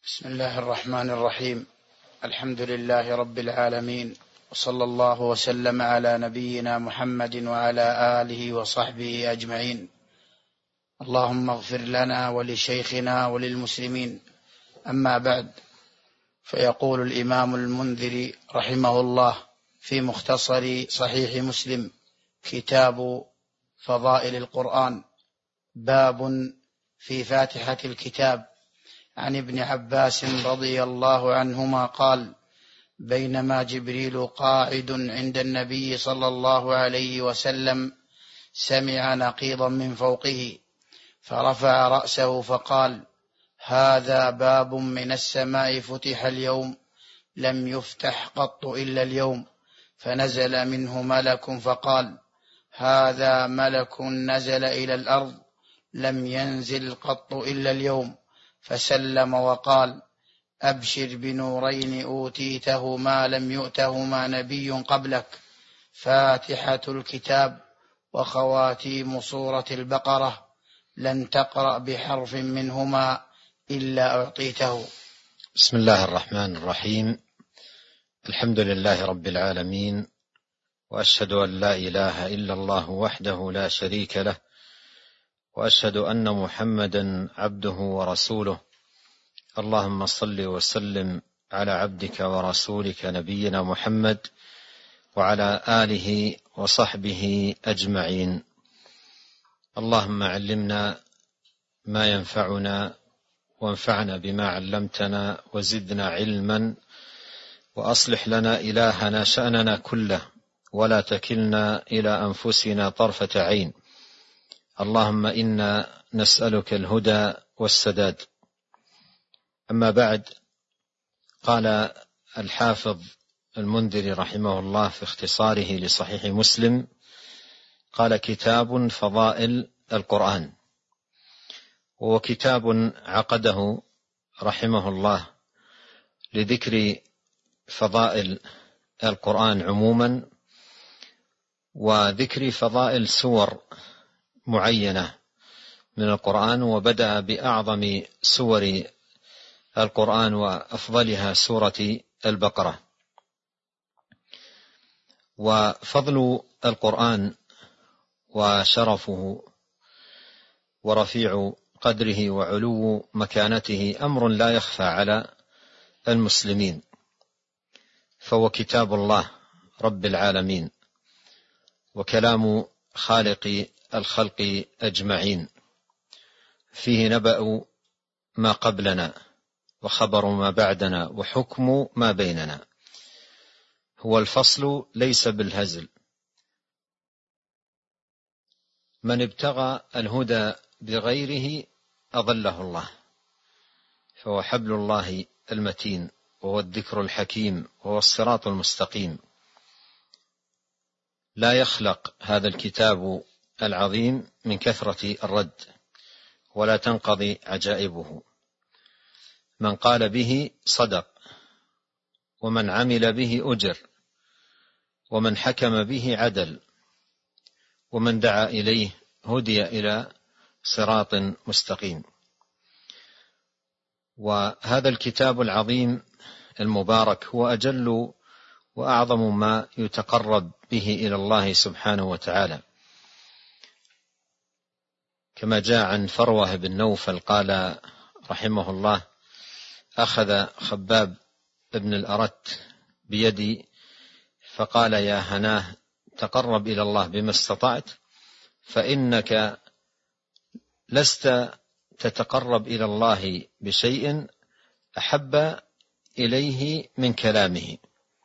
بسم الله الرحمن الرحيم. الحمد لله رب العالمين، وصلى الله وسلم على نبينا محمد وعلى آله وصحبه أجمعين. اللهم اغفر لنا ولشيخنا وللمسلمين. أما بعد، فيقول الإمام المنذري رحمه الله في مختصر صحيح مسلم كتاب فضائل القرآن: باب في فاتحة الكتاب. عن ابن عباس رضي الله عنهما قال: بينما جبريل قاعد عند النبي صلى الله عليه وسلم سمع نقيضا من فوقه، فرفع رأسه فقال: هذا باب من السماء فتح اليوم، لم يفتح قط إلا اليوم. فنزل منه ملك فقال: هذا ملك نزل إلى الأرض، لم ينزل قط إلا اليوم. فسلم وقال: أبشر بنورين أوتيتهما لم يؤتهما نبي قبلك: فاتحة الكتاب وخواتيم سورة البقرة، لن تقرأ بحرف منهما إلا أعطيته. بسم الله الرحمن الرحيم. الحمد لله رب العالمين، وأشهد أن لا إله إلا الله وحده لا شريك له، وأشهد أن محمدا عبده ورسوله. اللهم صل وسلم على عبدك ورسولك نبينا محمد وعلى آله وصحبه أجمعين. اللهم علمنا ما ينفعنا، وانفعنا بما علمتنا، وزدنا علما، وأصلح لنا إلهنا شأننا كله، ولا تكلنا إلى أنفسنا طرفة عين. اللهم إنا نسألك الهدى والسداد. أما بعد، قال الحافظ المنذري رحمه الله في اختصاره لصحيح مسلم، قال: كتاب فضائل القرآن. وهو كتاب عقده رحمه الله لذكر فضائل القرآن عموما، وذكر فضائل سور معينة من القرآن، وبدأ بأعظم سور القرآن وأفضلها سورة البقرة. وفضل القرآن وشرفه ورفيع قدره وعلو مكانته أمر لا يخفى على المسلمين، فهو كتاب الله رب العالمين، وكلام خالق الخلق أجمعين، فيه نبأ ما قبلنا، وخبر ما بعدنا، وحكم ما بيننا. هو الفصل ليس بالهزل. من ابتغى الهدى بغيره أضله الله، فهو حبل الله المتين، وهو الذكر الحكيم، وهو الصراط المستقيم. لا يخلق هذا الكتاب العظيم من كثرة الرد، ولا تنقضي عجائبه. من قال به صدق، ومن عمل به أجر، ومن حكم به عدل، ومن دعا إليه هدي إلى صراط مستقيم. وهذا الكتاب العظيم المبارك هو أجل وأعظم ما يتقرب به إلى الله سبحانه وتعالى، كما جاء عن فروة بن نوفل قال رحمه الله: أخذ خباب بن الأرت بيدي فقال: يا هناه، تقرب إلى الله بما استطعت، فإنك لست تتقرب إلى الله بشيء أحب إليه من كلامه.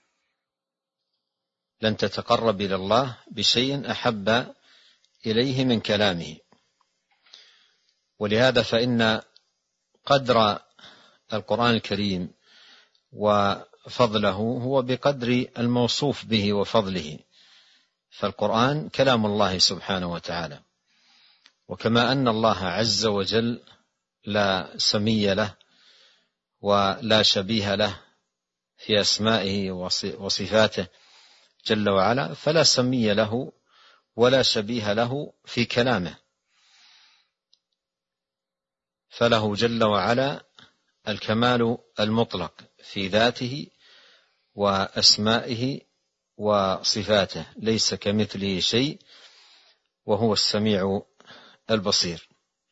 لن تتقرب إلى الله بشيء أحب إليه من كلامه. ولهذا فإن قدر القرآن الكريم وفضله هو بقدر الموصوف به وفضله، فالقرآن كلام الله سبحانه وتعالى. وكما أن الله عز وجل لا سمي له ولا شبيه له في أسمائه وصفاته جل وعلا، فلا سمي له ولا شبيه له في كلامه، فله جل وعلا الكمال المطلق في ذاته وأسمائه وصفاته، ليس كمثله شيء وهو السميع البصير.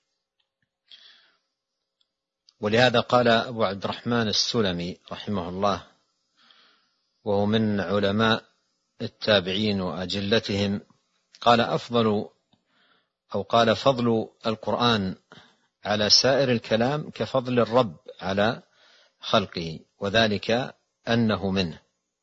ولهذا قال أبو عبد الرحمن السلمي رحمه الله، وهو من علماء التابعين وأجلتهم، قال فضل القرآن على سائر الكلام كفضل الرب على خلقه، وذلك أنه منه.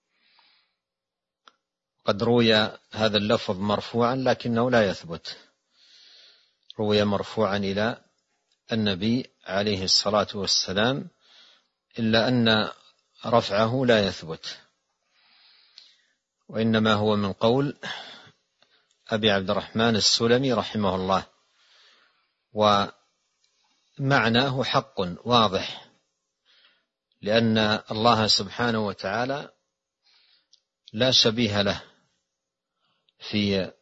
قد روي هذا اللفظ مرفوعا لكنه لا يثبت، روي مرفوعا إلى النبي عليه الصلاة والسلام، إلا أن رفعه لا يثبت، وإنما هو من قول أبي عبد الرحمن السلمي رحمه الله، ومعناه حق واضح، لأن الله سبحانه وتعالى لا شبيه له في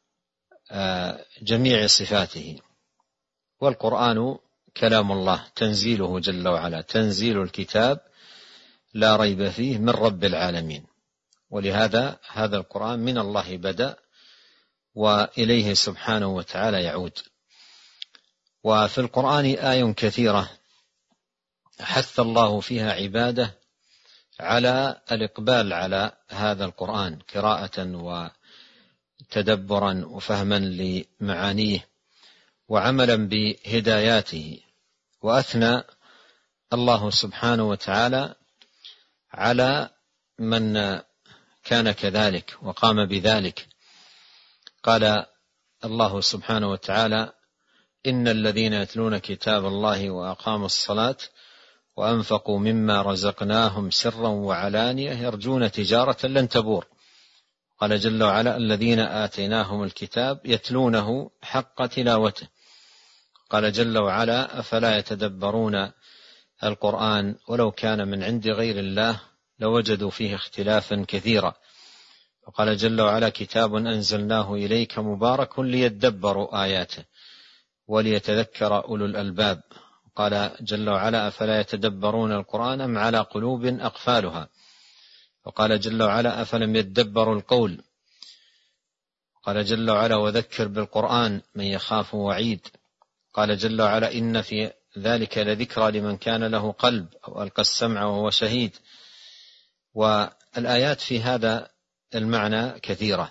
جميع صفاته، والقرآن كلام الله تنزيله جل وعلا، تنزيل الكتاب لا ريب فيه من رب العالمين. ولهذا هذا القرآن من الله بدأ وإليه سبحانه وتعالى يعود. وفي القرآن آي كثيرة حث الله فيها عباده على الإقبال على هذا القرآن قراءة وتدبرا وفهما لمعانيه وعملا بهداياته. وأثنى الله سبحانه وتعالى على من كان كذلك وقام بذلك. قال الله سبحانه وتعالى: إن الذين يتلون كتاب الله وأقاموا الصلاة وأنفقوا مما رزقناهم سرا وعلانية يرجون تجارة لن تبور. قال جل وعلا: الذين آتيناهم الكتاب يتلونه حق تلاوته. قال جل وعلا: أفلا يتدبرون القرآن ولو كان من عند غير الله لوجدوا فيه اختلافا كثيرا. وقال جل وعلا: كتاب أنزلناه إليك مبارك ليدبروا آياته وليتذكر أولو الألباب. قال جل وعلا: أفلا يتدبرون القرآن أم على قلوب أقفالها. وقال جل وعلا: أفلم يدبروا القول. قال جل وعلا: وذكر بالقرآن من يخاف وعيد. قال جل وعلا: إن في ذلك لذكرى لمن كان له قلب أو ألقى السمع وهو شهيد. والآيات في هذا المعنى كثيرة.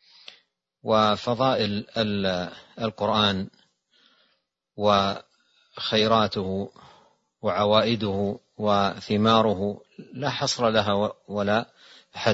وفضائل القرآن وخيراته وعوائده وثماره لا حصر لها ولا حد.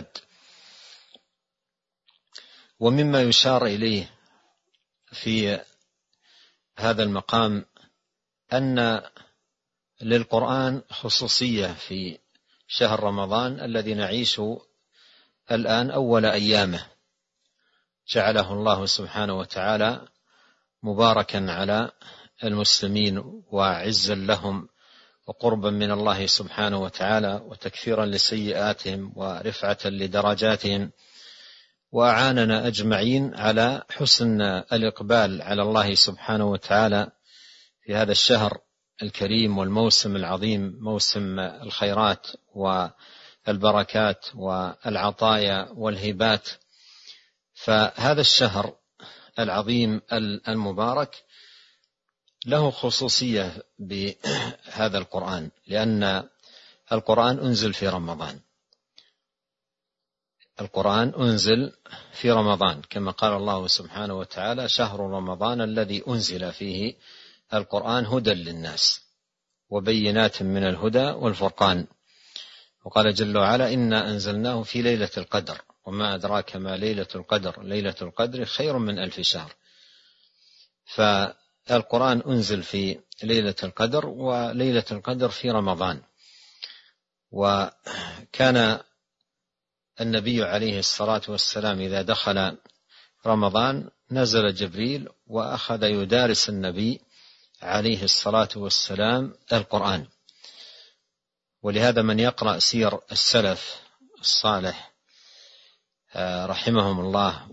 ومما يشار إليه في هذا المقام أن للقرآن خصوصية في شهر رمضان الذي نعيش الآن أول أيامه، جعله الله سبحانه وتعالى مباركا على المسلمين وعزا لهم وقربا من الله سبحانه وتعالى وتكفيرا لسيئاتهم ورفعة لدرجاتهم، وأعاننا أجمعين على حسن الإقبال على الله سبحانه وتعالى في هذا الشهر الكريم والموسم العظيم، موسم الخيرات والبركات والعطايا والهبات. فهذا الشهر العظيم المبارك له خصوصية بهذا القرآن، لأن القرآن أنزل في رمضان. القرآن أنزل في رمضان كما قال الله سبحانه وتعالى: شهر رمضان الذي أنزل فيه القرآن هدى للناس وبينات من الهدى والفرقان. وقال جل وعلا: إنا أنزلناه في ليلة القدر وما أدراك ما ليلة القدر ليلة القدر خير من 1000 شهر. فالقرآن أنزل في ليلة القدر، وليلة القدر في رمضان. وكان النبي عليه الصلاة والسلام إذا دخل رمضان نزل جبريل وأخذ يدارس النبي عليه الصلاة والسلام القرآن. ولهذا من يقرأ سير السلف الصالح رحمهم الله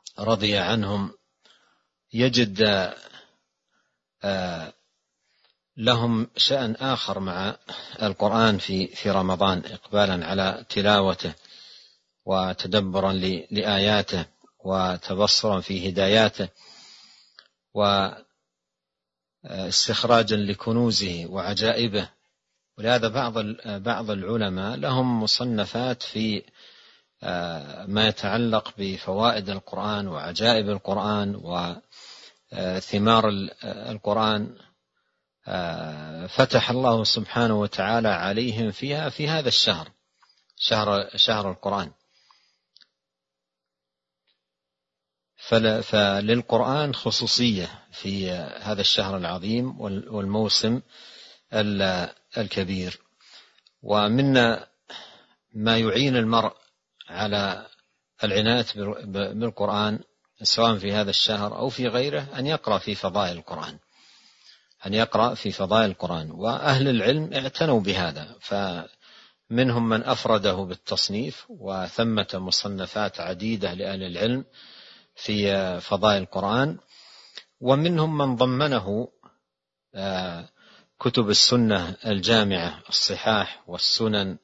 ورضي عنهم يجد لهم شأن آخر مع القرآن في رمضان، إقبالا على تلاوته وتدبرا لآياته وتبصرا في هداياته واستخراجا لكنوزه وعجائبه. ولهذا بعض العلماء لهم مصنفات في ما يتعلق بفوائد القرآن وعجائب القرآن وثمار القرآن، فتح الله سبحانه وتعالى عليهم فيها في هذا الشهر، شهر القرآن. فللقرآن خصوصية في هذا الشهر العظيم والموسم الكبير. ومن ما يعين المرء على العناية بالقرآن سواء في هذا الشهر أو في غيره أن يقرأ في فضائل القرآن، وأهل العلم اعتنوا بهذا، فمنهم من أفرده بالتصنيف، وثمة مصنفات عديدة لأهل العلم في فضائل القرآن، ومنهم من ضمنه كتب السنة الجامعة، الصحاح والسنن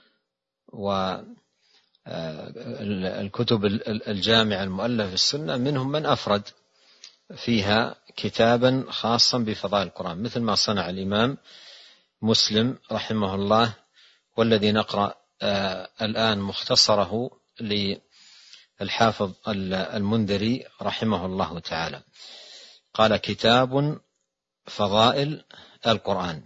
والكتب الجامعة المؤلفة في السنة، منهم من أفرد فيها كتابا خاصا بفضائل القرآن، مثل ما صنع الإمام مسلم رحمه الله، والذي نقرأ الآن مختصره للحافظ المنذري رحمه الله تعالى. قال: كتاب فضائل القرآن.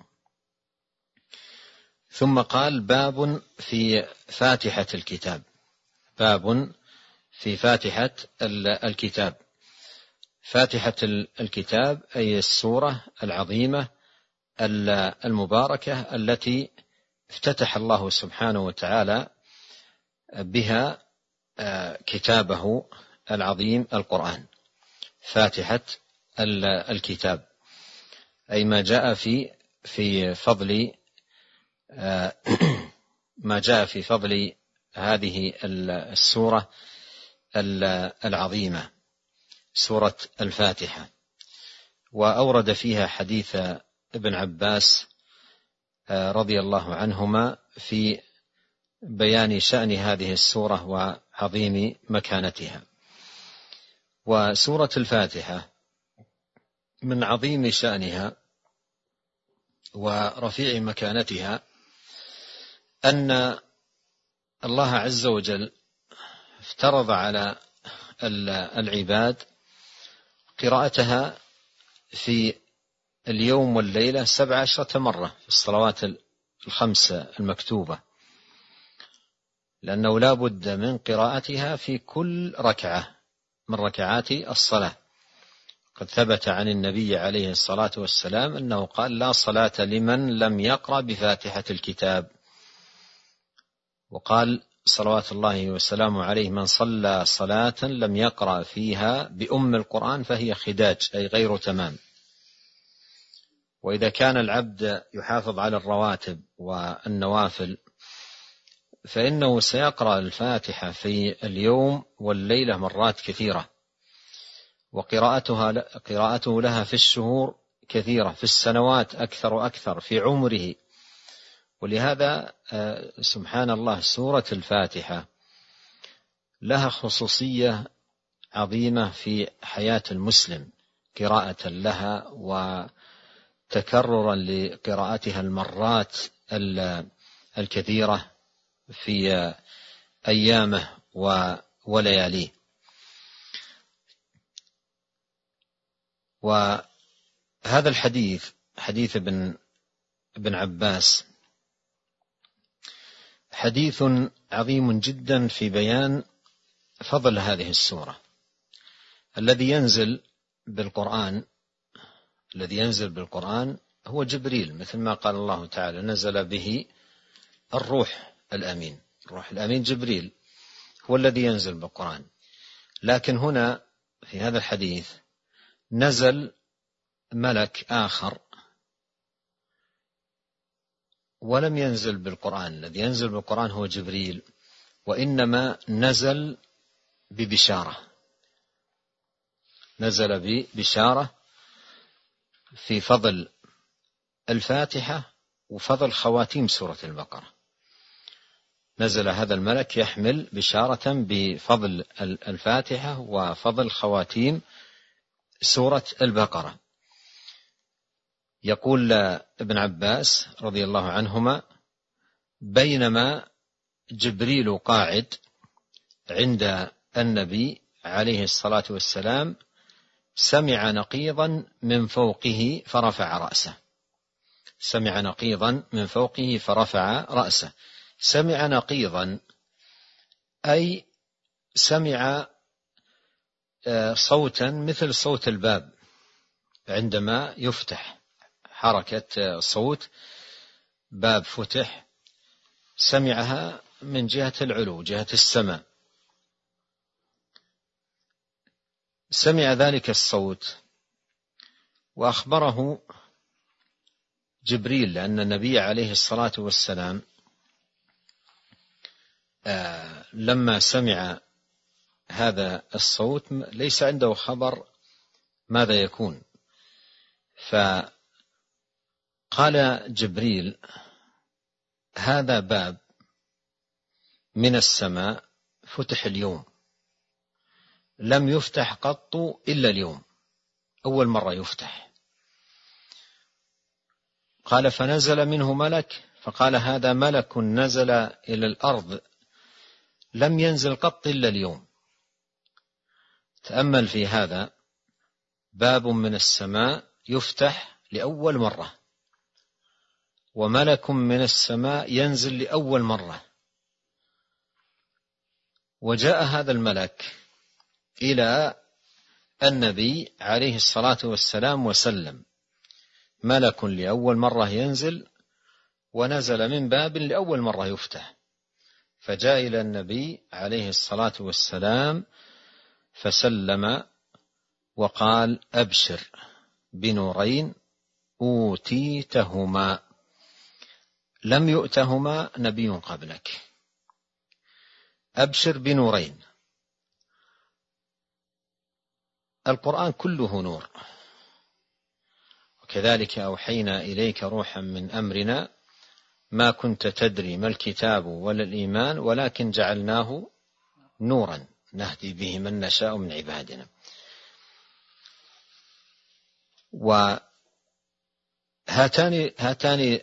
ثم قال: باب في فاتحة الكتاب. باب في فاتحة الكتاب. فاتحة الكتاب أي السورة العظيمة المباركة التي افتتح الله سبحانه وتعالى بها كتابه العظيم القرآن. فاتحة الكتاب أي ما جاء في فضل ما جاء في فضل هذه السورة العظيمة، سورة الفاتحة. وأورد فيها حديث ابن عباس رضي الله عنهما في بيان شأن هذه السورة وعظيم مكانتها. وسورة الفاتحة من عظيم شأنها ورفيع مكانتها أن الله عز وجل افترض على العباد قراءتها في اليوم والليلة 17 مرة في الصلوات الخمسة المكتوبة، لأنه لا بد من قراءتها في كل ركعة من ركعات الصلاة. قد ثبت عن النبي عليه الصلاة والسلام أنه قال: لا صلاة لمن لم يقرأ بفاتحة الكتاب. وقال صلوات الله وسلامه عليه: من صلى صلاة لم يقرأ فيها بأم القرآن فهي خداج، أي غير تمام. وإذا كان العبد يحافظ على الرواتب والنوافل فإنه سيقرأ الفاتحة في اليوم والليلة مرات كثيرة، وقراءته لها في الشهور كثيرة، في السنوات أكثر وأكثر، في عمره. ولهذا سبحان الله سورة الفاتحة لها خصوصية عظيمة في حياة المسلم، قراءة لها وتكررا لقراءتها المرات الكثيرة في أيامه ولياليه. وهذا الحديث حديث ابن عباس حديث عظيم جدا في بيان فضل هذه السورة. الذي ينزل بالقرآن هو جبريل، مثل ما قال الله تعالى: نزل به الروح الأمين. الروح الأمين جبريل هو الذي ينزل بالقرآن. لكن هنا في هذا الحديث نزل ملك آخر ولم ينزل بالقرآن. الذي ينزل بالقرآن هو جبريل، وإنما نزل ببشارة، نزل ببشارة في فضل الفاتحة وفضل خواتيم سورة البقرة. نزل هذا الملك يحمل بشارة بفضل الفاتحة وفضل خواتيم سورة البقرة. يقول ابن عباس رضي الله عنهما: بينما جبريل قاعد عند النبي عليه الصلاة والسلام سمع نقيضا من فوقه فرفع رأسه. سمع نقيضا من فوقه فرفع رأسه. سمع نقيضا أي سمع صوتا مثل صوت الباب عندما يفتح، حركة صوت باب فتح، سمعها من جهة العلو، جهة السماء. سمع ذلك الصوت وأخبره جبريل، لأن النبي عليه الصلاة والسلام لما سمع هذا الصوت ليس عنده خبر ماذا يكون، فقال جبريل: هذا باب من السماء فتح اليوم، لم يفتح قط إلا اليوم، أول مرة يفتح. قال: فنزل منه ملك فقال: هذا ملك نزل إلى الأرض لم ينزل قط إلا اليوم. تأمل في هذا، باب من السماء يفتح لأول مرة، وملك من السماء ينزل لأول مرة. وجاء هذا الملك إلى النبي عليه الصلاة والسلام وسلم، ملك لأول مرة ينزل، ونزل من باب لأول مرة يفتح. فجاء إلى النبي عليه الصلاة والسلام فسلم وقال: أبشر بنورين أوتيتهما لم يؤتهما نبي قبلك. أبشر بنورين. القرآن كله نور، وكذلك أوحينا إليك روحا من أمرنا ما كنت تدري ما الكتاب ولا الإيمان ولكن جعلناه نورا نهدي به من نشاء من عبادنا. هاتان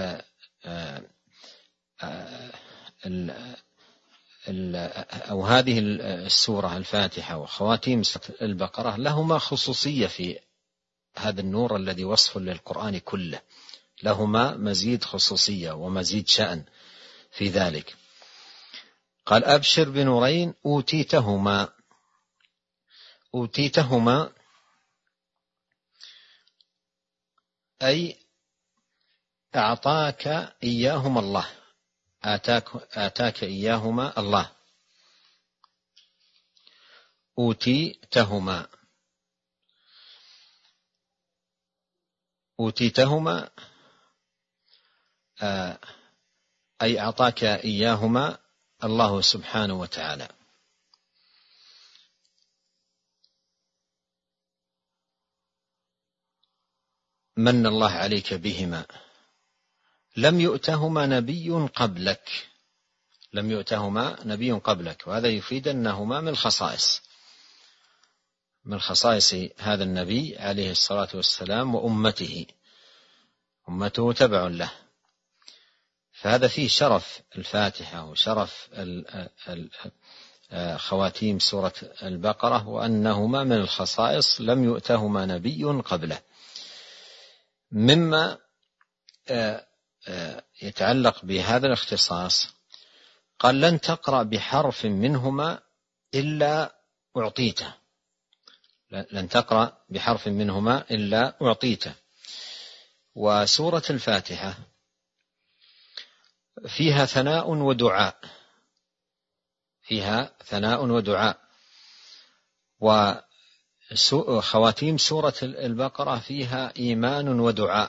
أو هذه السورة الفاتحة وخواتيم البقرة لهما خصوصية في هذا النور الذي وصف للقرآن كله، لهما مزيد خصوصية ومزيد شأن في ذلك. قال: أبشر بنورين أوتيتهما. أوتيتهما أي أعطاك إياهما الله، آتاك إياهما الله. أوتيتهما. أوتيتهما أي أعطاك إياهما الله سبحانه وتعالى. من الله عليك بهما، لم يؤتهما نبي قبلك. لم يؤتهما نبي قبلك، وهذا يفيد أنهما من الخصائص، من خصائص هذا النبي عليه الصلاة والسلام وأمته. أمته تبع له، فهذا فيه شرف الفاتحة وشرف خواتيم سورة البقرة، وأنهما من الخصائص لم يؤتهما نبي قبله. مما يتعلق بهذا الاختصاص، قال: لن تقرأ بحرف منهما إلا أعطيته. لن تقرأ بحرف منهما إلا أعطيته. وسورة الفاتحة فيها ثناء ودعاء، فيها ثناء ودعاء. وخواتيم سورة البقرة فيها إيمان ودعاء.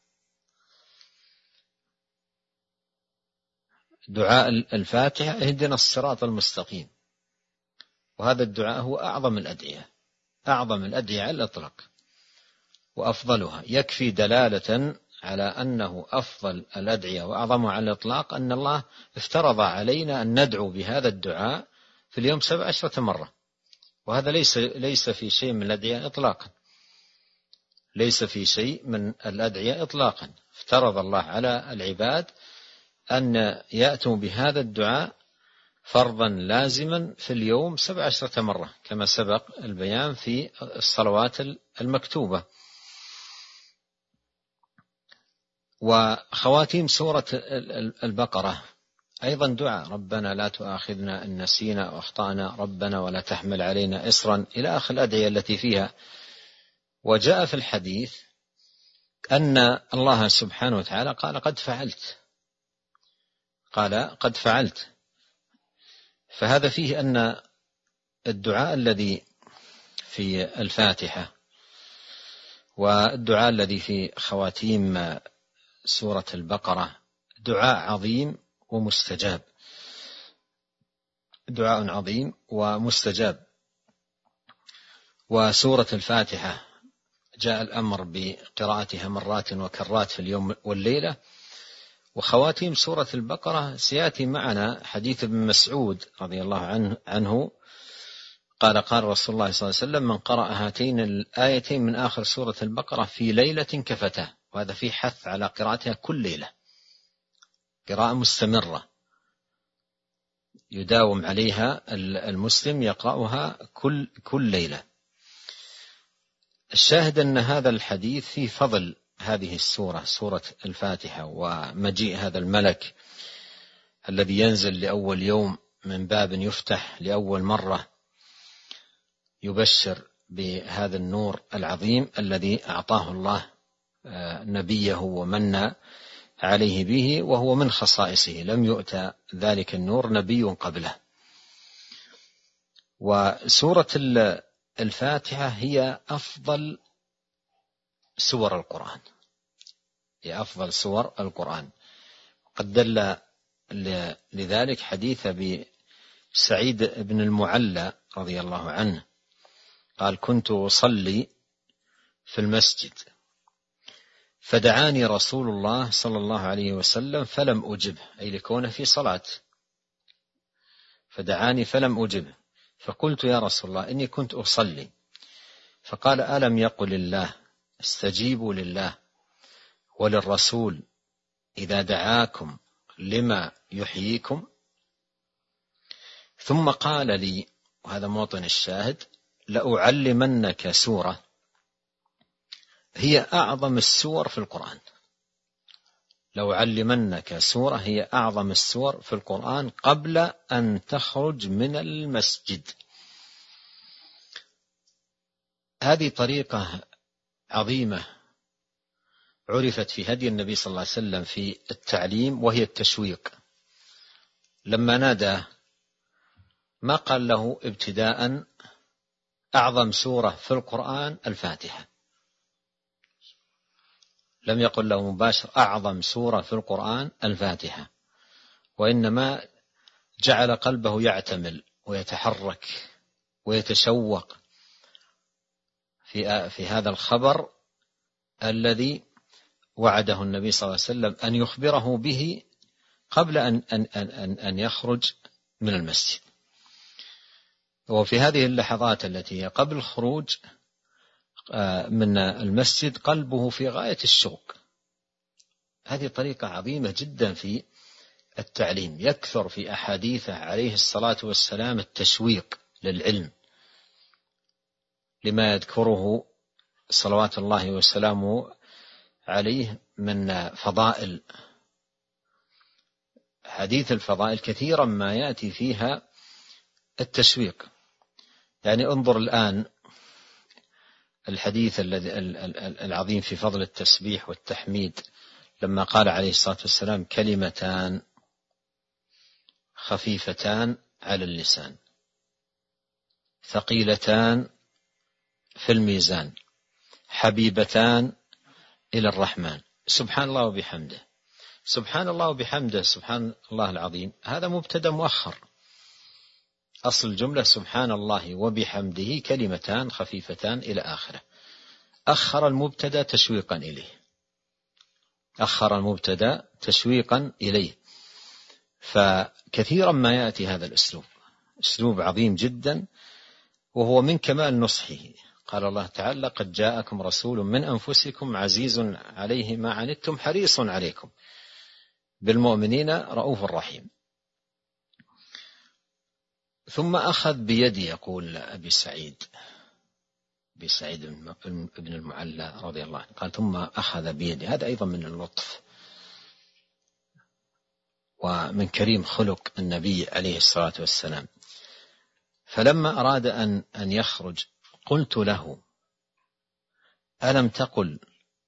دعاء الفاتحة: اهدنا الصراط المستقيم، وهذا الدعاء هو أعظم الأدعية، أعظم الأدعية على الإطلاق وأفضلها، يكفي دلالة على أنه أفضل الأدعية وأعظمها على الإطلاق أن الله افترض علينا أن ندعو بهذا الدعاء في اليوم 17 مرة، وهذا ليس في شيء من الأدعية إطلاقا، ليس في شيء من الأدعية إطلاقا. افترض الله على العباد أن يأتوا بهذا الدعاء فرضا لازما في اليوم 17 مرة كما سبق البيان في الصلوات المكتوبة. وخواتيم سورة البقرة أيضا دعاء: ربنا لا تؤاخذنا إن نسينا وأخطأنا، ربنا ولا تحمل علينا إصرا، إلى آخر الأدعية التي فيها. وجاء في الحديث أن الله سبحانه وتعالى قال قد فعلت. فهذا فيه أن الدعاء الذي في الفاتحة والدعاء الذي في خواتيم سورة البقرة دعاء عظيم ومستجاب، دعاء عظيم ومستجاب. وسورة الفاتحة جاء الأمر بقراءتها مرات وكرات في اليوم والليلة. وخواتيم سورة البقرة سيأتي معنا حديث ابن مسعود رضي الله عنه قال قال رسول الله صلى الله عليه وسلم: من قرأ هاتين الآيتين من آخر سورة البقرة في ليلة كفتاه. وهذا فيه حث على قراءتها كل ليلة، قراءة مستمرة يداوم عليها المسلم، يقرأها كل ليلة. الشاهد أن هذا الحديث فيه فضل هذه السورة، سورة الفاتحة، ومجيء هذا الملك الذي ينزل لأول يوم من باب يفتح لأول مرة يبشر بهذا النور العظيم الذي أعطاه الله نبيه ومن عليه به، وهو من خصائصه، لم يؤتى ذلك النور نبي قبله. وسورة الفاتحة هي أفضل سور القرآن، هي أفضل سور القرآن. قد دل لذلك حديث بسعيد بن المعلى رضي الله عنه قال: كنت أصلي في المسجد فدعاني رسول الله صلى الله عليه وسلم فلم أجبه، أي لكونه في صلاة، فدعاني فلم أجبه، فقلت: يا رسول الله إني كنت أصلي. فقال: ألم يقل الله استجيبوا لله وللرسول إذا دعاكم لما يحييكم؟ ثم قال لي، وهذا موطن الشاهد: لأعلمنك سورة هي أعظم السور في القرآن. لأعلمنك سورة هي أعظم السور في القرآن قبل أن تخرج من المسجد. هذه طريقة عظيمة عرفت في هدي النبي صلى الله عليه وسلم في التعليم، وهي التشويق. لما نادى ما قال له ابتداء أعظم سورة في القرآن الفاتحة، لم يقل له مباشر أعظم سورة في القرآن الفاتحة، وإنما جعل قلبه يعتمل ويتحرك ويتشوق في هذا الخبر الذي وعده النبي صلى الله عليه وسلم أن يخبره به قبل أن يخرج من المسجد. وفي هذه اللحظات التي هي قبل الخروج من المسجد قلبه في غاية الشوق. هذه طريقة عظيمة جدا في التعليم. يكثر في أحاديثه عليه الصلاة والسلام التشويق للعلم، لما يذكره صلوات الله وسلامه عليه من فضائل. حديث الفضائل كثيرا ما يأتي فيها التشويق. يعني انظر الآن الحديث العظيم في فضل التسبيح والتحميد، لما قال عليه الصلاة والسلام: كلمتان خفيفتان على اللسان ثقيلتان في الميزان حبيبتان إلى الرحمن، سبحان الله وبحمده. سبحان الله وبحمده، سبحان الله العظيم، هذا مبتدأ مؤخر. أصل الجملة سبحان الله وبحمده كلمتان خفيفتان إلى آخره، أخر المبتدأ تشويقا إليه. أخر المبتدأ تشويقا إليه. فكثيرا ما يأتي هذا الأسلوب، أسلوب عظيم جدا، وهو من كمال نصحه. قال الله تعالى: قد جاءكم رسول من أنفسكم عزيز عليه ما عنتم حريص عليكم بالمؤمنين رؤوف رحيم. ثم أخذ بيدي، يقول أبي سعيد بن المعلى رضي الله عنه، قال: ثم أخذ بيدي. هذا أيضا من اللطف ومن كريم خلق النبي عليه الصلاة والسلام. فلما أراد أن يخرج قلت له: ألم تقل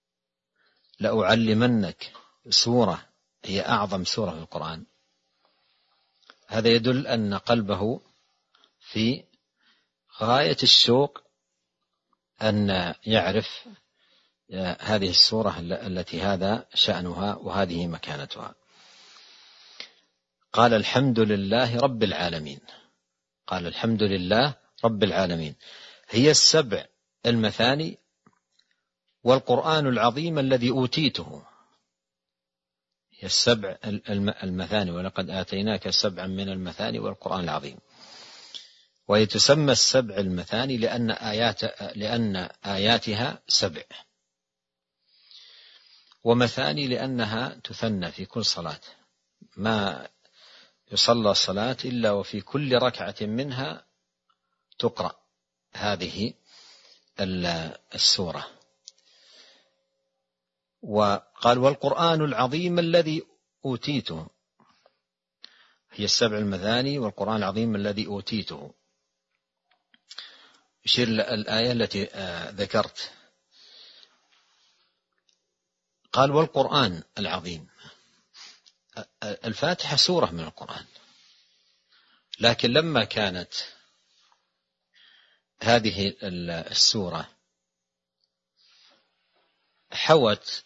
لأعلمنك سورة هي أعظم سورة في القرآن؟ هذا يدل أن قلبه في غاية الشوق أن يعرف هذه السورة التي هذا شأنها وهذه مكانتها. قال: الحمد لله رب العالمين. قال: الحمد لله رب العالمين هي 7 المثاني والقرآن العظيم الذي أوتيته. هي 7 المثاني، ولقد آتيناك 7 من المثاني والقرآن العظيم. وهي تسمى 7 المثاني لأن آياتها 7، ومثاني لأنها تثنى في كل صلاة. ما يصلى الصلاة إلا وفي كل ركعة منها تقرأ هذه السورة. وقال: والقرآن العظيم الذي أوتيته. هي 7 المثاني والقرآن العظيم الذي أوتيته. يشير الآية التي ذكرت. قال: والقرآن العظيم. الفاتحة سورة من القرآن، لكن لما كانت هذه السورة حوت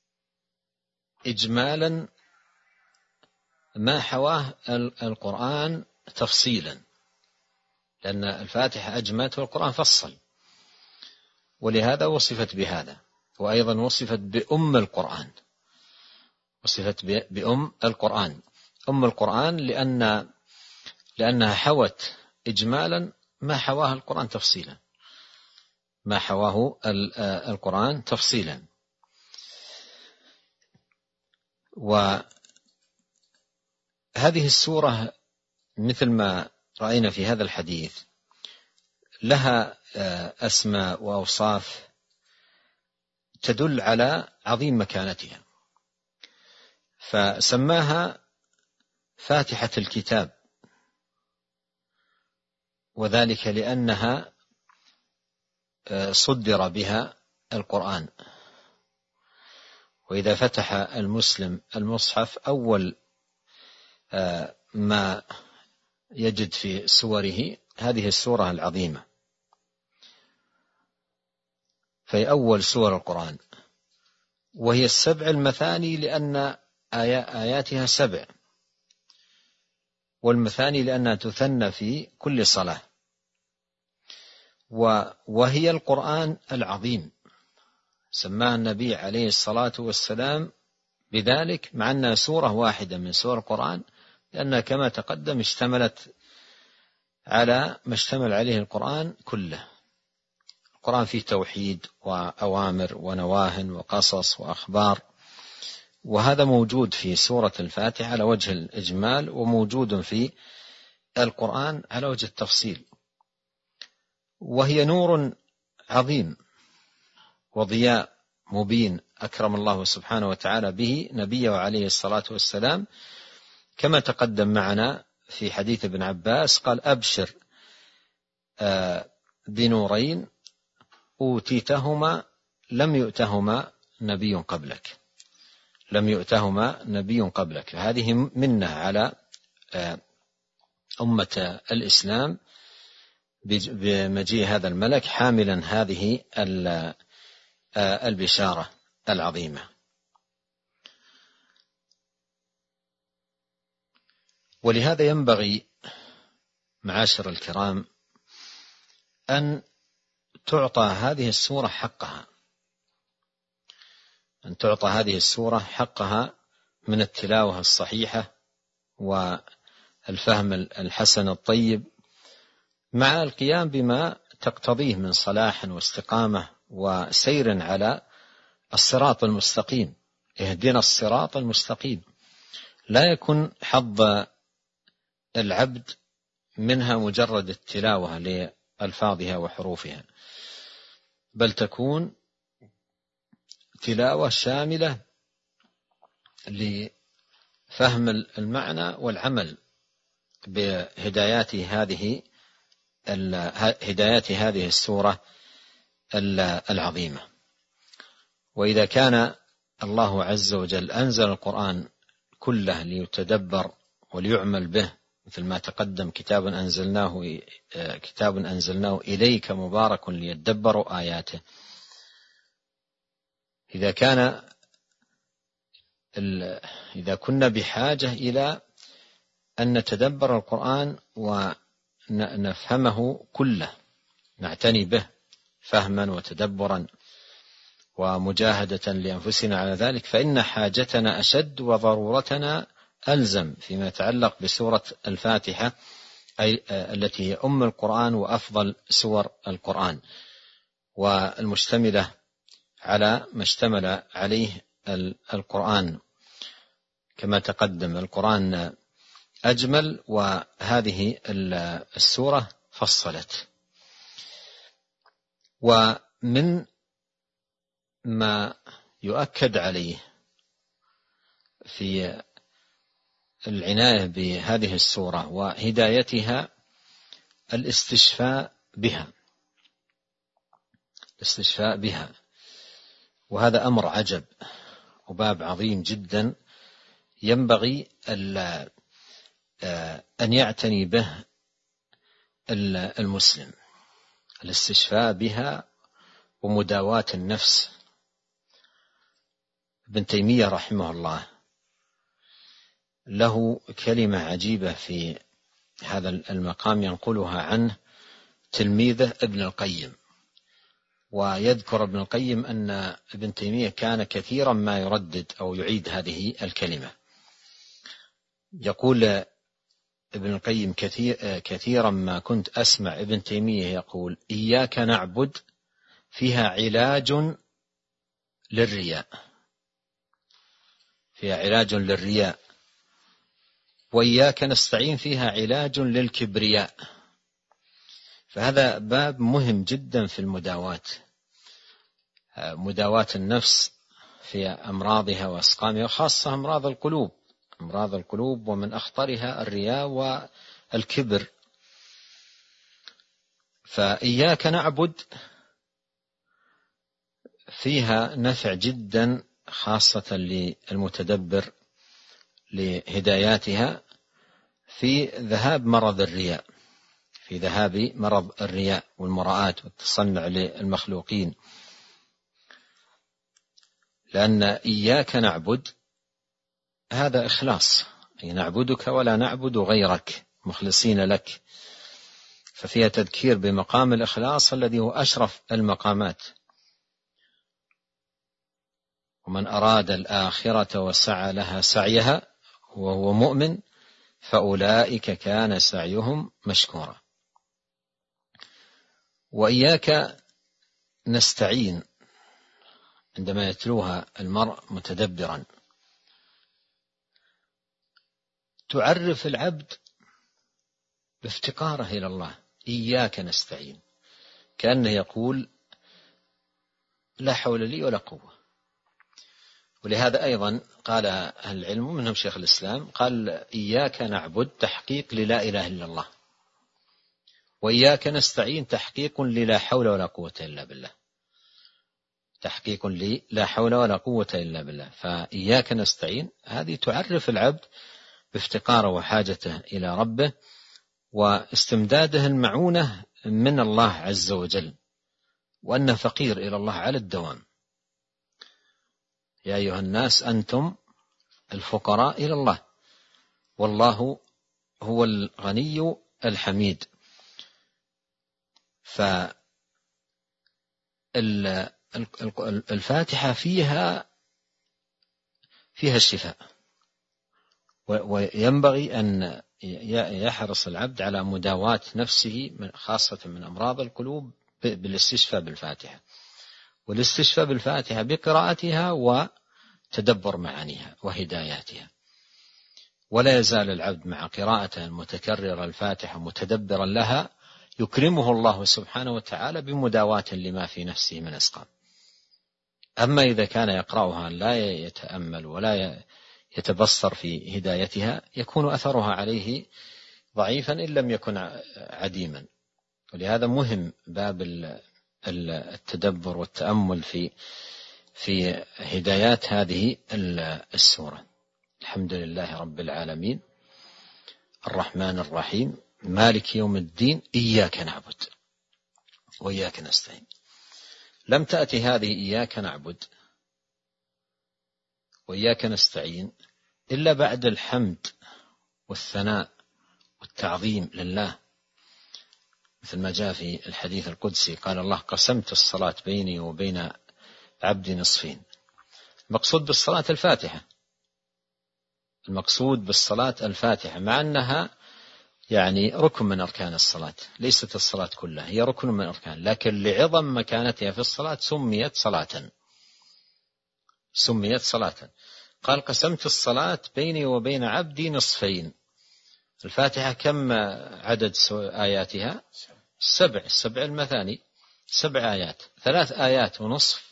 إجمالا ما حواه القرآن تفصيلا، لأن الفاتحة أجملت والقرآن فصل، ولهذا وصفت بهذا. وأيضا وصفت بأم القرآن، وصفت بأم القرآن، أم القرآن لأنها حوت إجمالا ما حواه القرآن تفصيلا، ما حواه القرآن تفصيلا. وهذه السورة مثل ما رأينا في هذا الحديث لها أسماء وأوصاف تدل على عظيم مكانتها، فسماها فاتحة الكتاب، وذلك لأنها صدر بها القرآن. وإذا فتح المسلم المصحف أول ما يجد في سوره هذه السورة العظيمة، في أول سور القرآن، وهي 7 المثاني لأن آياتها 7، والمثاني لأنها تثنى في كل صلاة، وهي القرآن العظيم. سماها النبي عليه الصلاة والسلام بذلك، مع أنها سورة واحدة من سور القرآن، لأنها كما تقدم اشتملت على ما اشتمل عليه القرآن كله. القرآن فيه توحيد وأوامر ونواه وقصص وأخبار، وهذا موجود في سورة الفاتحة على وجه الإجمال، وموجود في القرآن على وجه التفصيل. وهي نور عظيم وضياء مبين أكرم الله سبحانه وتعالى به نبيه عليه الصلاة والسلام، كما تقدم معنا في حديث ابن عباس قال: أبشر بنورين أوتيتهما لم يؤتهما نبي قبلك، لم يؤتهما نبي قبلك. هذه منة على أمة الإسلام بمجيء هذا الملك حاملا هذه البشارة العظيمة. ولهذا ينبغي معاشر الكرام أن تعطى هذه السورة حقها، أن تعطى هذه السورة حقها من التلاوة الصحيحة والفهم الحسن الطيب، مع القيام بما تقتضيه من صلاح واستقامة وسير على الصراط المستقيم. اهدنا الصراط المستقيم. لا يكون حظ العبد منها مجرد التلاوة لألفاظها وحروفها، بل تكون تلاوة شاملة لفهم المعنى والعمل بهدايات هذه السورة العظيمة. وإذا كان الله عز وجل أنزل القرآن كله ليتدبر وليعمل به، مثل ما تقدم: كتاب أنزلناه إليك مبارك ليدبروا آياته. إذا كنا بحاجة إلى أن نتدبر القرآن ونفهمه كله، نعتني به فهما وتدبرا ومجاهدة لأنفسنا على ذلك، فإن حاجتنا أشد وضرورتنا ألزم فيما يتعلق بسورة الفاتحة، أي التي هي أم القرآن وأفضل سور القرآن، والمشتملة على ما اشتمل عليه القرآن. كما تقدم القرآن أجمل، وهذه السورة فصلت. ومن ما يؤكد عليه في العناية بهذه السورة وهدايتها الاستشفاء بها، وهذا أمر عجب وباب عظيم جدا ينبغي أن يعتني به المسلم، الاستشفاء بها ومداواة النفس. ابن تيمية رحمه الله له كلمة عجيبة في هذا المقام ينقلها عنه تلميذه ابن القيم. ويذكر ابن القيم أن ابن تيمية كان كثيرا ما يردد أو يعيد هذه الكلمة. يقول ابن القيم: كثيرا ما كنت أسمع ابن تيمية يقول: إياك نعبد فيها علاج للرياء، وإياك نستعين فيها علاج للكبرياء. فهذا باب مهم جدا في مداواة النفس في أمراضها وأسقامها، وخاصة أمراض القلوب، ومن أخطرها الرياء والكبر. فإياك نعبد فيها نفع جدا، خاصة للمتدبر لهداياتها في ذهاب مرض الرياء والمراءة والتصنع للمخلوقين. لأن إياك نعبد هذا إخلاص، أي نعبدك ولا نعبد غيرك مخلصين لك، ففيها تذكير بمقام الإخلاص الذي هو أشرف المقامات. ومن أراد الآخرة وسعى لها سعيها وهو مؤمن فأولئك كان سعيهم مشكورا. وإياك نستعين عندما يتلوها المرء متدبرا تعرف العبد بافتقاره إلى الله. إياك نستعين، كأنه يقول: لا حول لي ولا قوة. ولهذا أيضا قال أهل العلم منهم شيخ الإسلام قال: إياك نعبد تحقيق للا إله إلا الله، وإياك نستعين تحقيق للا حول ولا قوة إلا بالله. فإياك نستعين هذه تعرف العبد بافتقاره وحاجته إلى ربه، واستمداده المعونة من الله عز وجل، وأنه فقير إلى الله على الدوام. يا أيها الناس أنتم الفقراء إلى الله والله هو الغني الحميد. فالفاتحة فيها فيها الشفاء، وينبغي أن يحرص العبد على مداواة نفسه خاصة من أمراض القلوب بالاستشفاء بالفاتحة، والاستشفاء بالفاتحة بقراءتها وتدبر معانيها وهداياتها. ولا يزال العبد مع قراءته المتكررة الفاتحة متدبرا لها يكرمه الله سبحانه وتعالى بمداواة لما في نفسه من أسقام. أما إذا كان يقرأها لا يتأمل ولا يتبصر في هدايتها يكون أثرها عليه ضعيفا إن لم يكن عديما. ولهذا مهم باب التدبر والتأمل في هدايات هذه السورة. الحمد لله رب العالمين الرحمن الرحيم مالك يوم الدين إياك نعبد وإياك نستعين. لم تأتي هذه إياك نعبد وإياك نستعين إلا بعد الحمد والثناء والتعظيم لله، مثل ما جاء في الحديث القدسي قال الله قسمت الصلاة بيني وبين عبدي نصفين. المقصود بالصلاة الفاتحة، المقصود بالصلاة الفاتحة، مع أنها يعني ركن من أركان الصلاة، ليست الصلاة كلها، هي ركن من أركان، لكن لعظم مكانتها في الصلاة سميت صلاة. قال قسمت الصلاة بيني وبين عبدي نصفين. الفاتحة كم عدد آياتها؟ 7 المثاني، 7 آيات، 3 آيات ونصف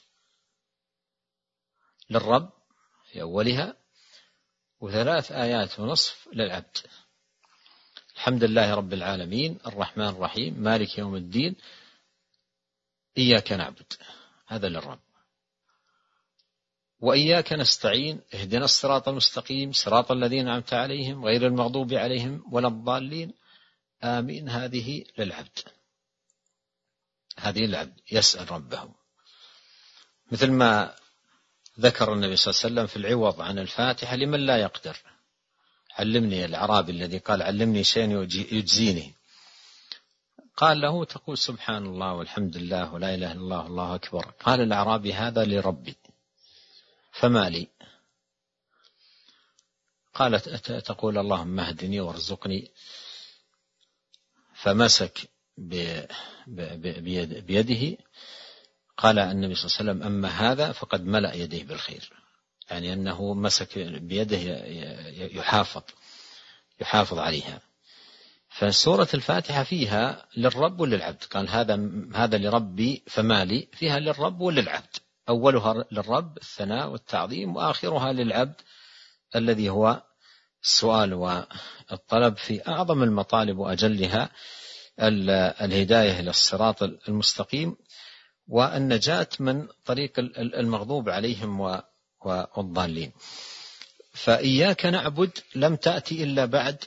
للرب في أولها، و3 آيات ونصف للعبد. الحمد لله رب العالمين الرحمن الرحيم مالك يوم الدين إياك نعبد، هذا للرب. وإياك نستعين اهدنا الصراط المستقيم صراط الذين أنعمت عليهم غير المغضوب عليهم ولا الضالين آمين، هذه للعبد، هذه للعبد يسأل ربه. مثل ما ذكر النبي صلى الله عليه وسلم في العوض عن الفاتحة لمن لا يقدر، علمني الأعرابي الذي قال علمني شيء يجزيني، قال له تقول سبحان الله والحمد لله ولا إله إلا الله والله أكبر. قال الأعرابي هذا لربي فما لي؟ قالت تقول اللهم اهدني وارزقني، فمسك بيده. قال النبي صلى الله عليه وسلم أما هذا فقد ملأ يديه بالخير، يعني أنه مسك بيده يحافظ عليها. فسورة الفاتحة فيها للرب وللعبد، قال هذا لربي فما لي، فيها للرب وللعبد، أولها للرب الثناء والتعظيم، وآخرها للعبد الذي هو السؤال والطلب في أعظم المطالب وأجلها الهداية إلى الصراط المستقيم والنجاة من طريق المغضوب عليهم والضالين. فإياك نعبد لم تأتي إلا بعد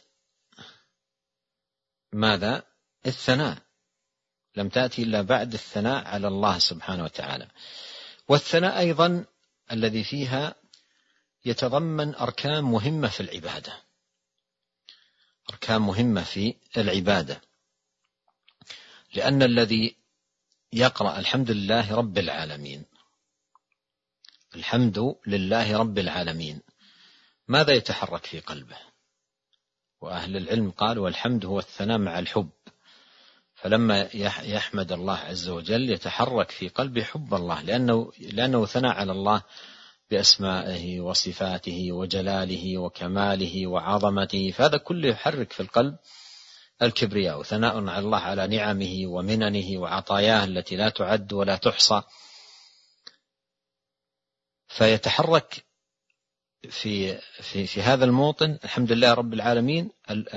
ماذا؟ الثناء، لم تأتي إلا بعد الثناء على الله سبحانه وتعالى. والثناء أيضا الذي فيها يتضمن أركان مهمة في العبادة، أركان مهمة في العبادة، لأن الذي يقرأ الحمد لله رب العالمين، الحمد لله رب العالمين، ماذا يتحرك في قلبه؟ وأهل العلم قالوا والحمد هو الثناء مع الحب، فلما يحمد الله عز وجل يتحرك في قلبه حب الله، لأنه ثناء على الله بأسمائه وصفاته وجلاله وكماله وعظمته، فهذا كله يحرك في القلب الكبرياء، ثناء على الله على نعمه ومننه وعطاياه التي لا تعد ولا تحصى. فيتحرك في هذا الموطن الحمد لله رب العالمين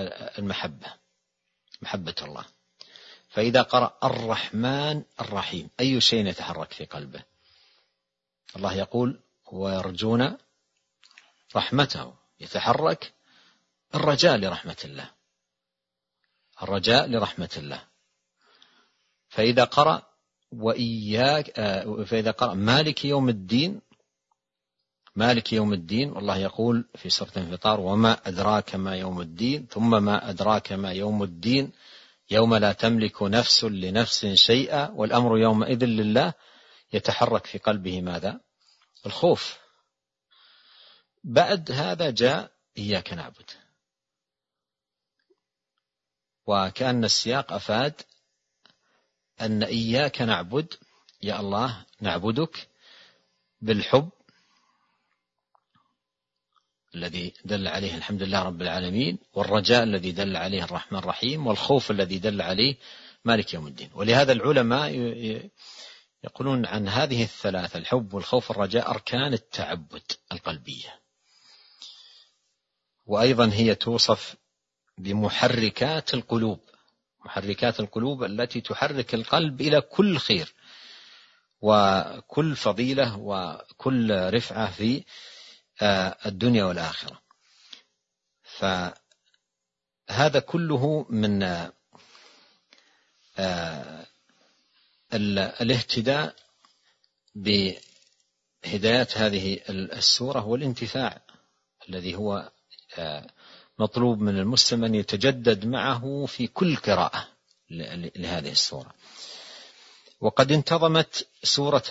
محبة الله. فإذا قرأ الرحمن الرحيم أي شيء يتحرك في قلبه؟ الله يقول ويرجون رحمته، يتحرك الرجاء لرحمة الله، الرجاء لرحمة الله. فإذا قرأ فإذا قرأ مالك يوم الدين، مالك يوم الدين، والله يقول في سورة الانفطار وما أدراك ما يوم الدين، ثم ما أدراك ما يوم الدين يوم لا تملك نفس لنفس شيئا والأمر يومئذ لله. يتحرك في قلبه ماذا؟ الخوف. بعد هذا جاء إياك نعبد، وكأن السياق أفاد أن إياك نعبد يا الله نعبدك بالحب الذي دل عليه الحمد لله رب العالمين، والرجاء الذي دل عليه الرحمن الرحيم، والخوف الذي دل عليه مالك يوم الدين. ولهذا العلماء يقولون عن هذه الثلاثة الحب والخوف والرجاء أركان التعبد القلبية، وأيضا هي توصف بمحركات القلوب، محركات القلوب التي تحرك القلب إلى كل خير وكل فضيلة وكل رفعة في الدنيا والآخرة. فهذا كله من الاهتداء بهدايات هذه السورة والانتفاع الذي هو مطلوب من المسلم أن يتجدد معه في كل قراءة لهذه السورة. وقد انتظمت سورة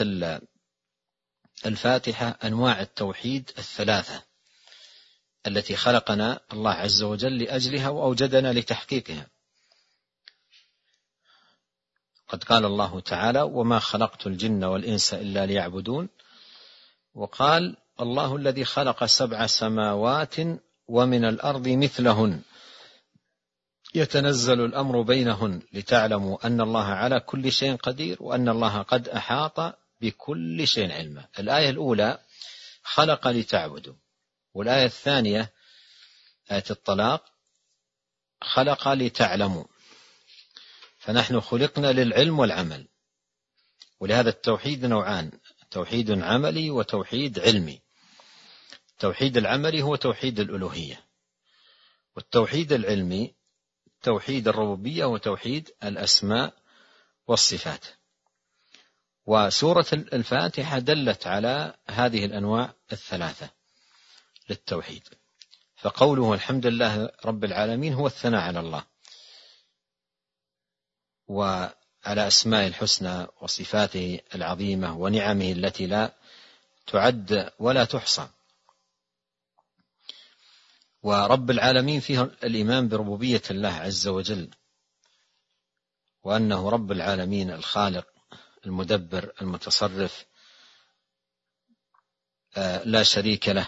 الفاتحة أنواع التوحيد الثلاثة التي خلقنا الله عز وجل لأجلها وأوجدنا لتحقيقها. قد قال الله تعالى: وما خلقت الجن والإنس إلا ليعبدون. وقال: الله الذي خلق 7 سماوات ومن الأرض مثلهن يتنزل الأمر بينهن لتعلموا أن الله على كل شيء قدير وأن الله قد أحاط بكل شيء علما. الآية الأولى خلق لتعبدوا، والآية الثانية آية الطلاق خلق لتعلموا. فنحن خلقنا للعلم والعمل، ولهذا التوحيد نوعان: توحيد عملي وتوحيد علمي. التوحيد العملي هو توحيد الألوهية، والتوحيد العلمي توحيد الربوبية وتوحيد الأسماء والصفات. وسورة الفاتحة دلت على هذه الأنواع الثلاثة للتوحيد. فقوله الحمد لله رب العالمين هو الثناء على الله وعلى أسماء الحسنى وصفاته العظيمة ونعمه التي لا تعد ولا تحصى. ورب العالمين فيه الإيمان بربوبية الله عز وجل، وأنه رب العالمين الخالق المدبر المتصرف لا شريك له.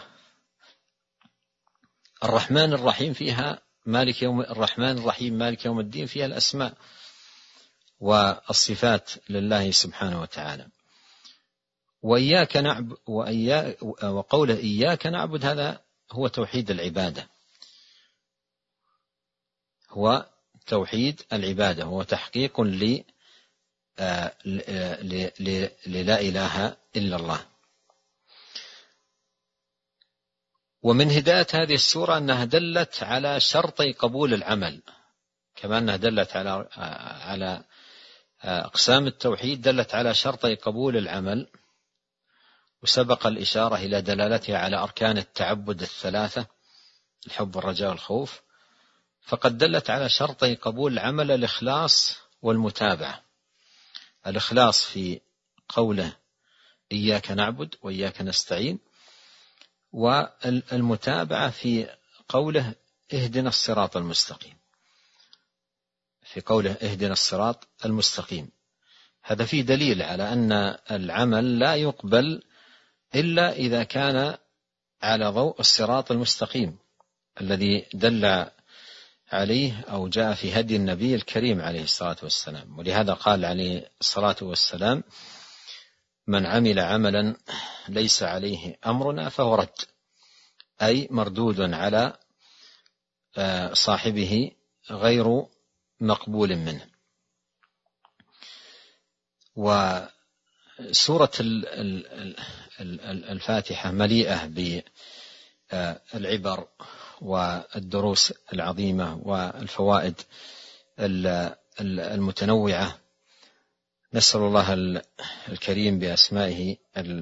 الرحمن الرحيم فيها الرحمن الرحيم مالك يوم الدين فيها الأسماء والصفات لله سبحانه وتعالى. وإياك نعبد وقوله إياك نعبد هذا هو توحيد العبادة، هو توحيد العبادة، هو تحقيق للا إله إلا الله. ومن هداية هذه السورة أنها دلت على شرطي قبول العمل، كما أنها دلت على أقسام التوحيد، دلت على شرطي قبول العمل، وسبق الإشارة إلى دلالتها على أركان التعبد الثلاثة: الحب والرجاء والخوف. فقد دلت على شرطي قبول العمل: الإخلاص والمتابعة. الإخلاص في قوله إياك نعبد وإياك نستعين، والمتابعة في قوله اهدنا الصراط المستقيم، في قوله اهدنا الصراط المستقيم. هذا فيه دليل على أن العمل لا يقبل إلا إذا كان على ضوء الصراط المستقيم الذي دل عليه أو جاء في هدي النبي الكريم عليه الصلاة والسلام. ولهذا قال عليه الصلاة والسلام: من عمل عملا ليس عليه أمرنا فهو رد، أي مردود على صاحبه غير مقبول منه. وسورة الفاتحة مليئة بالعبر والدروس العظيمة والفوائد المتنوعة. نسأل الله الكريم بأسمائه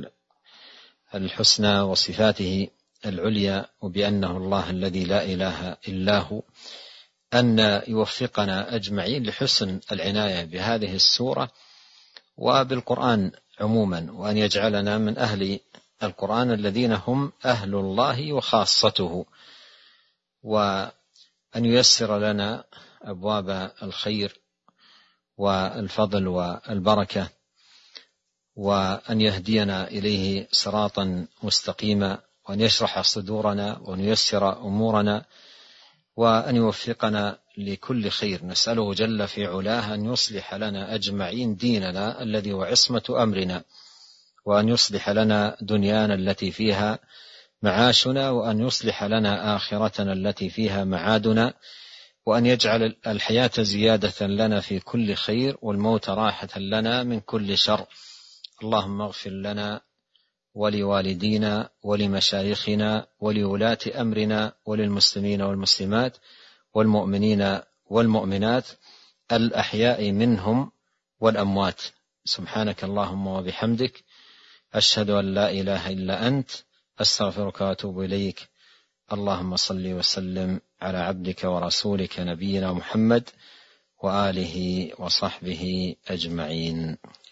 الحسنى وصفاته العليا وبأنه الله الذي لا إله إلا هو أن يوفقنا أجمعين لحسن العناية بهذه السورة وبالقرآن عموما، وأن يجعلنا من أهل القرآن الذين هم أهل الله وخاصته، وأن ييسر لنا أبواب الخير والفضل والبركة، وأن يهدينا إليه صراطا مستقيما، وأن يشرح صدورنا، وأن ييسر أمورنا، وأن يوفقنا لكل خير. نسأله جل في علاه أن يصلح لنا أجمعين ديننا الذي هو عصمة أمرنا، وأن يصلح لنا دنيانا التي فيها معاشنا، وأن يصلح لنا آخرتنا التي فيها معادنا، وأن يجعل الحياة زيادة لنا في كل خير، والموت راحة لنا من كل شر. اللهم اغفر لنا ولوالدينا ولمشايخنا ولولاة أمرنا وللمسلمين والمسلمات والمؤمنين والمؤمنات الأحياء منهم والأموات. سبحانك اللهم وبحمدك، أشهد أن لا إله إلا أنت، أستغفرك وأتوب إليك. اللهم صل وسلم على عبدك ورسولك نبينا محمد وآله وصحبه أجمعين.